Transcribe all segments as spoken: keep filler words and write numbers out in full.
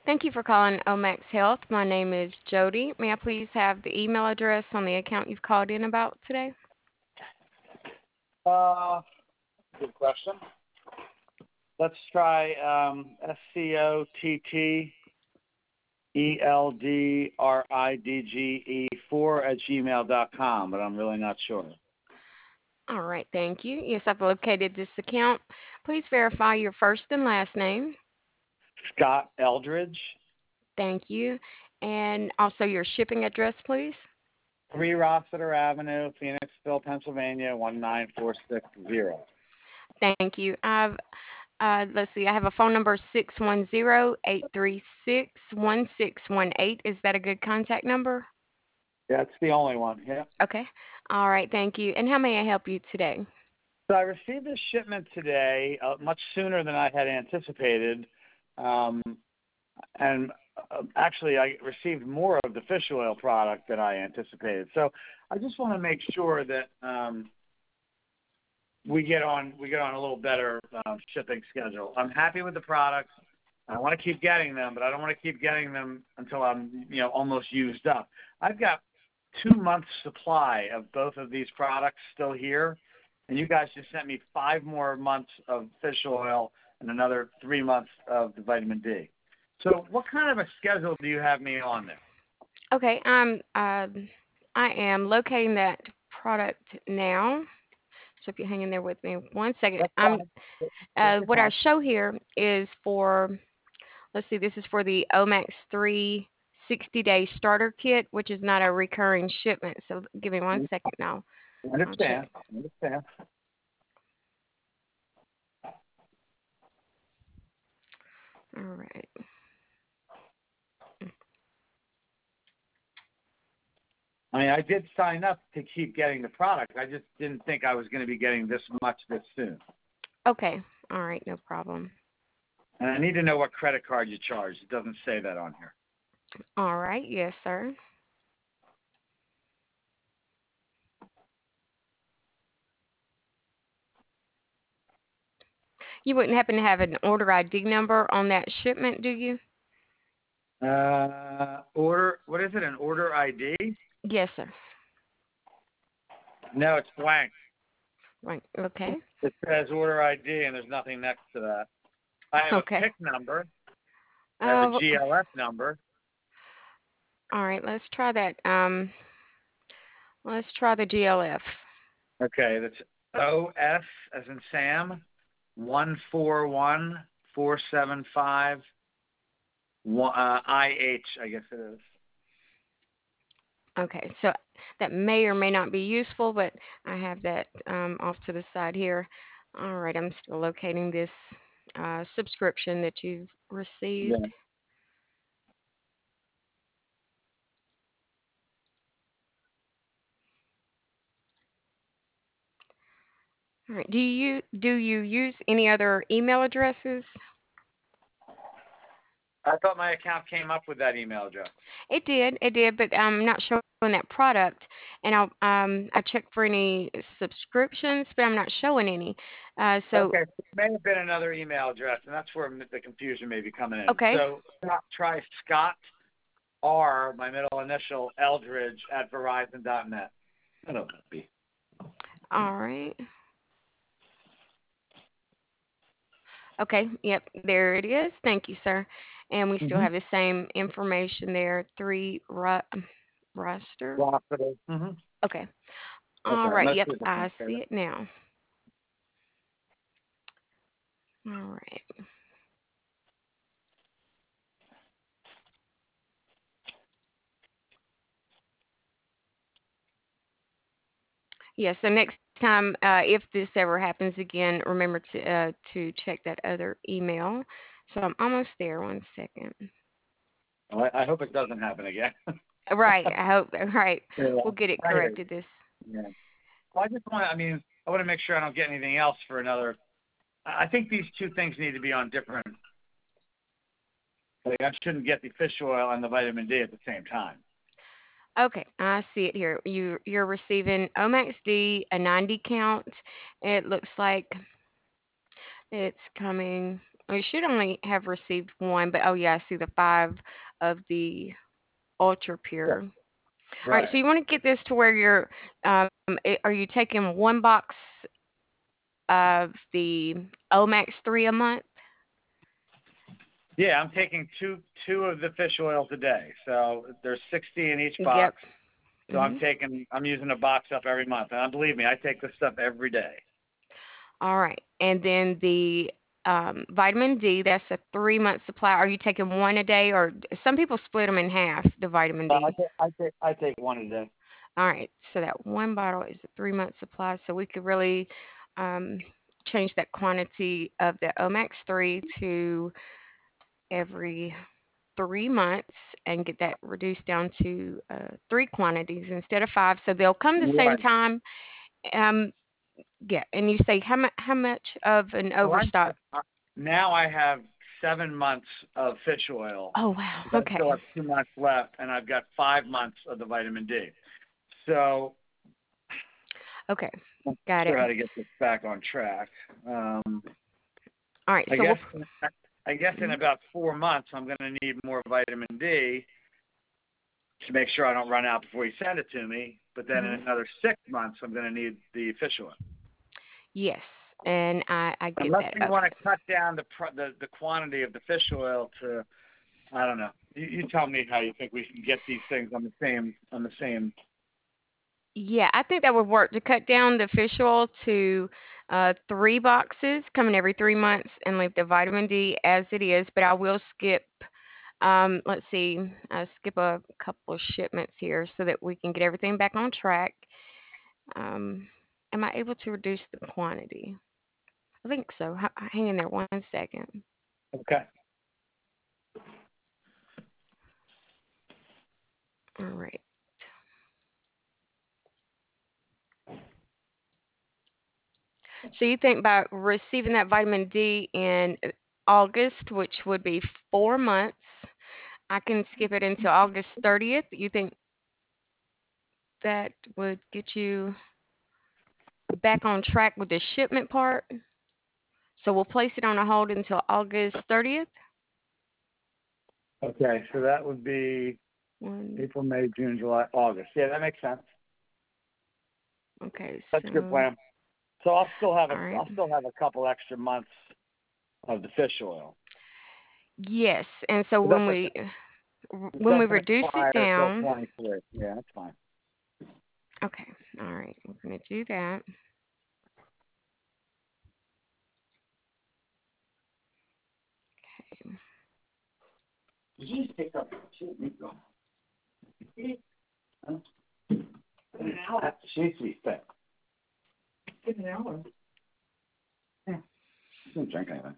Thank you for calling Omax Health. My name is Jody. May I please have the email address on the account you've called in about today? Uh, good question. Let's try um, S C O T T E L D R I D G E four at gmail dot com, but I'm really not sure. All right, thank you. Yes, I've located this account. Please verify your first and last name. Scott Eldridge, Thank you. And also your shipping address, please. three Rossiter Avenue, Phoenixville, Pennsylvania, one nine four six zero. Thank you. I've uh, let's see. I have a phone number six one zero eight three six one six one eight. Is that a good contact number? That's the only one, yeah. Okay. All right, thank you. And how may I help you today? So I received this shipment today, uh, much sooner than I had anticipated. Um, and uh, actually, I received more of the fish oil product than I anticipated. So I just want to make sure that um, we get on we get on a little better uh, shipping schedule. I'm happy with the products. I want to keep getting them, but I don't want to keep getting them until I'm you know almost used up. I've got two months supply of both of these products still here, and you guys just sent me five more months of fish oil and another three months of the vitamin D. So what kind of a schedule do you have me on there? Okay, I'm um I am locating that product now. So if you hang in there with me one second, That's I'm fine. Take uh, your what I time. show here is for, let's see, this is for the Omax three sixty day starter kit, which is not a recurring shipment. So give me one second now. I I'll check. understand. I understand. All right. I mean, I did sign up to keep getting the product. I just didn't think I was going to be getting this much this soon. Okay. All right, no problem. And I need to know what credit card you charge. It doesn't say that on here. All right, yes, sir. You wouldn't happen to have an order I D number on that shipment, do you? Uh, order, what is it, an order I D? Yes, sir. No, it's blank. Right. Okay. It says order I D and there's nothing next to that. I have a Okay. PIC number. I have a Uh, G L S number. all right, let's try that. Um, let's try the G L F. Okay, that's O S as in Sam, one four one four seven five uh, I H, I guess it is. Okay, so that may or may not be useful, but I have that um, off to the side here. All right, I'm still locating this uh, subscription that you've Yeah. received. All right, do you do you use any other email addresses? I thought my account came up with that email address. It did, it did, but I'm not showing that product. And I um I checked for any subscriptions, but I'm not showing any. Uh, so Okay, it may have been another email address, and that's where the confusion may be coming in. okay, So try Scott R, my middle initial, Eldridge at Verizon dot net. I don't know. Be. all right. Okay, yep, there it is. Thank you, sir. And we still Mm-hmm. have the same information there, three ro- roster. Mm-hmm. Okay. All Okay, right, let's yep, see if I can I say see that. it now. All right. Yeah, so next time, uh, if this ever happens again, remember to uh, to check that other email. So I'm almost there. One second. Well, I, I hope it doesn't happen again. Right. I hope. Right. Yeah. We'll get it I hear you. corrected. This. Yeah. Well, I just want to, I mean, I want to make sure I don't get anything else for another. I I think these two things need to be on different. Like I shouldn't get the fish oil and the vitamin D at the same time. Okay, I see it here. You you're receiving Omax D, a ninety count. It looks like it's coming. You should only have received one, but oh yeah, I see the five of the Ultra Yeah. Pure. All right, Right. so you want to get this to where you're, um, it, are you taking one box of the Omax three a month? Yeah, I'm taking two two of the fish oils a day. So there's sixty in each Yep. box. So I'm hmm taking I'm using a box up every month. And believe me, I take this stuff every day. All right, and then the um, vitamin D, that's a three month supply. Are you taking one a day, or some people split them in half, the vitamin Uh, I D? take I take I take one a day. All right, so that one bottle is a three month supply, so we could really um, change that quantity of the Omax three to every three months and get that reduced down to uh, three quantities instead of five. So they'll come the same Right. time. Um, yeah, and you say how much? How much of an So I'm overstock? uh, now I have seven months of fish oil. Oh wow. I still Okay. have two months left, and I've got five months of the vitamin D. So Okay. I'm not Got it. sure how to get this back on track. Um, All right. I So we'll. guess I guess in mhm. about four months I'm going to need more vitamin D to make sure I don't run out before you send it to me. But then in Mhm. another six months I'm going to need the fish oil. Yes, and I I get Unless that. we Uh, want to cut down the pr- the the quantity of the fish oil to, I don't know. You, you tell me how you think we can get these things on the same on the same. Yeah, I think that would work to cut down the fish oil to uh, three boxes coming every three months and leave the vitamin D as it is. But I will skip, um, let's see, uh, skip a couple of shipments here so that we can get everything back on track. Um, am I able to reduce the quantity? I think so. H- hang in there one second. Okay. All right. So you think by receiving that vitamin D in August, which would be four months, I can skip it until August thirtieth. You think that would get you back on track with the shipment part? So we'll place it on a hold until August thirtieth. Okay. So that would be One, April, May, June, July, August. Yeah, that makes sense. okay, That's a good so plan. So I'll still have a all right. I'll still have a couple extra months of the fish oil. Yes, and so It when doesn't we it when we doesn't reduce it expire until down, twenty-three. Yeah, that's fine. okay, all right, we're gonna do that. Okay. Did you just pick up? Shit, you go. Huh? An hour. She needs to be fed. In an hour. Yeah. She didn't drink anything.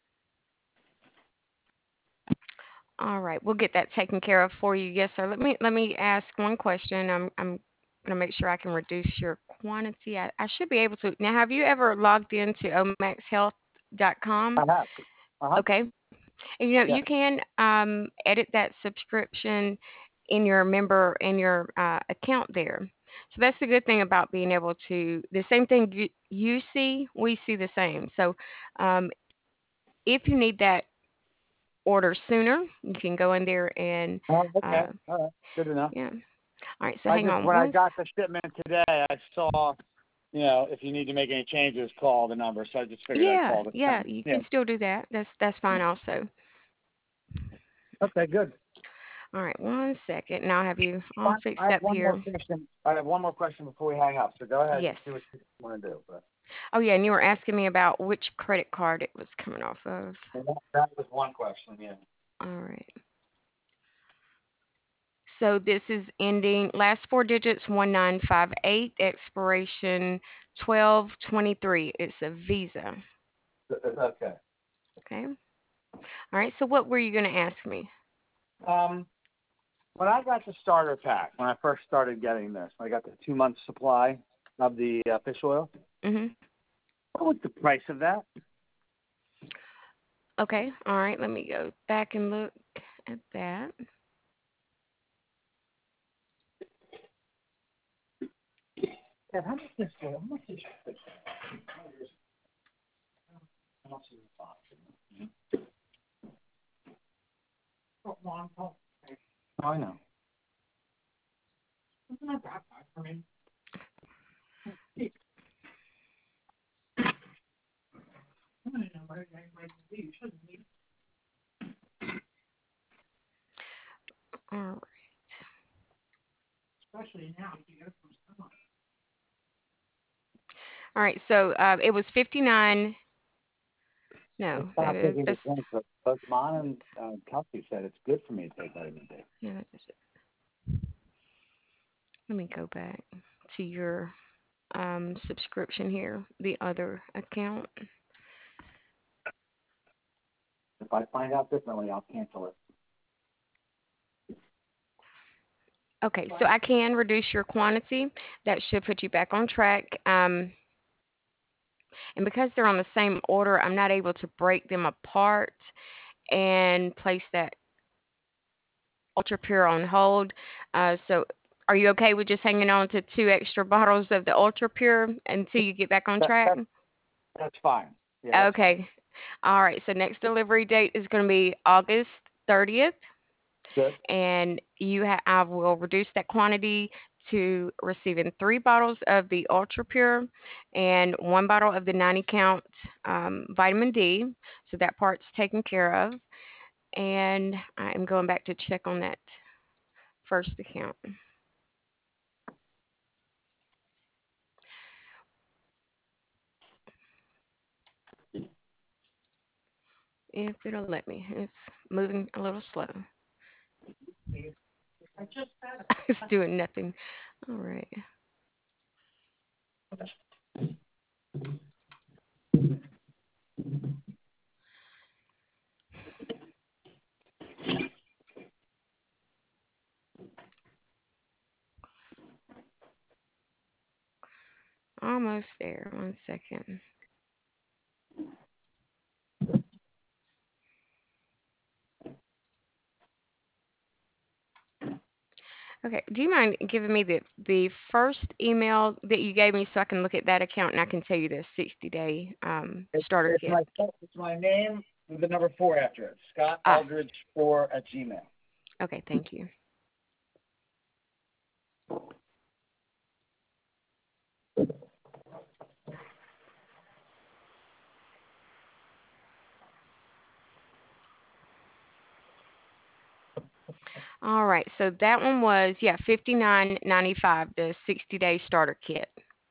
All right, we'll get that taken care of for you. Yes, sir. Let me let me ask one question. I'm I'm gonna make sure I can reduce your quantity. I, I should be able to. Now, have you ever logged into omax health dot com? I have. Uh huh. Okay. And you know, Yeah. you can um, edit that subscription in your member in your uh, account there. So that's the good thing about being able to the same thing you, you see, we see the same. So um, if you need that order sooner, you can go in there and Oh, okay. uh, All right. Good to know. yeah. All right. So I hang just on when I one. got the shipment today, I saw, you know, if you need to make any changes, call the number. So I just figured I'd Yeah, call the yeah. time. You Yeah. can still do that. That's that's fine also. Okay. Good. All right. One second, and I'll have you all Fine. I fixed have up one more here. question. I have one more question before we hang up. So go ahead and Yes. see what you want to do. But Oh yeah, and you were asking me about which credit card it was coming off of. that, that was one question. Yeah. All right. So this is ending last four digits one nine five eight, expiration twelve twenty-three. It's a Visa. Okay. Okay. All right. So what were you going to ask me? Um, when I got the starter pack, when I first started getting this, I got the two month supply of the uh, fish oil. Mhm. What was the price of that? Okay. All right. Let me go back and look at that. Yeah, how much is how much is how much is the box? Oh, I know. Isn't that bad for me? All right. Especially now, if you go from someone. All right. So uh, it was fifty-nine. No, that Stop is taking the that's drink, but, but Mon and uh, Kelsey said it's good for me to take vitamin D. yeah, that is it. Let me go back to your um, subscription here, the other account. If I find out differently, I'll cancel it. Okay, so I can reduce your quantity. That should put you back on track. Um, and because they're on the same order, I'm not able to break them apart and place that Ultra Pure on hold. Uh, so are you okay with just hanging on to two extra bottles of the Ultra Pure until you get back on That, track? that, that's fine. Yeah, that's fine. Okay. All right. So next delivery date is going to be August thirtieth. Good. And you ha- I will reduce that quantity to receiving three bottles of the Ultra Pure and one bottle of the ninety count um, vitamin D. So that part's taken care of. And I am going back to check on that first account. If it'll let me. It's moving a little slow. I just said It's doing nothing. All right. Almost there. One second. Okay. Do you mind giving me the the first email that you gave me so I can look at that account and I can tell you the sixty day um, It's, starter it's kit? my it's my name with the number four after it. Scott Ah. Eldridge four at Gmail. Okay. Thank you. All right. So that one was yeah fifty nine ninety five the sixty day starter kit.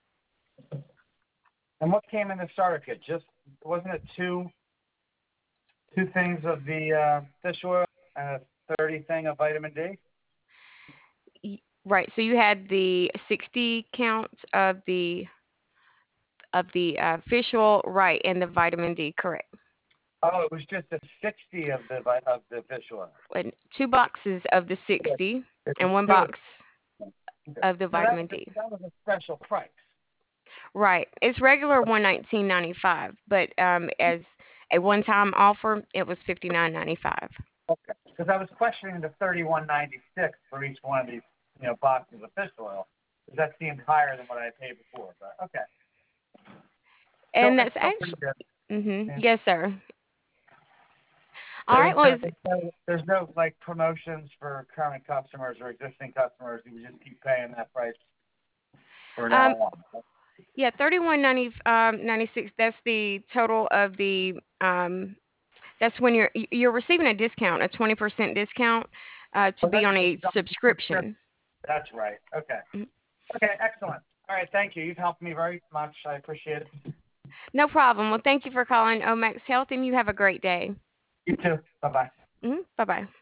And what came in the starter kit? Just wasn't it two two things of the uh, fish oil and a thirty thing of vitamin D? Y- Right. So you had the sixty count of the of the uh, fish oil, right, and the vitamin D, correct. Oh, it was just a sixty of the vi- of the fish oil. And two boxes of the Yes. sixty It was and one two of box them. Okay. of the So that vitamin was a, D. that was a special price. Right. It's regular one nineteen ninety five, but um, as a one time offer, it was fifty nine ninety five. Okay. Because I was questioning the thirty one ninety six for each one of these, you know, boxes of fish oil, because that seemed higher than what I paid before. But okay. So And it's that's still pretty actually, good. mm-hmm, Yeah. yes, sir. All There's, right. Well, uh, is, no, there's no like promotions for current customers or existing customers. You would just keep paying that price for now um, on. yeah, thirty one ninety um ninety six. That's the total of the um. That's when you're you're receiving a discount, a twenty percent discount, uh, to Well, be that's on the a subscription. subscription. That's right. Okay. Mhm. Okay. Excellent. All right. Thank you. You've helped me very much. I appreciate it. No problem. Well, thank you for calling Omax Health, and you have a great day. You too. Bye bye. Hmm. Bye bye.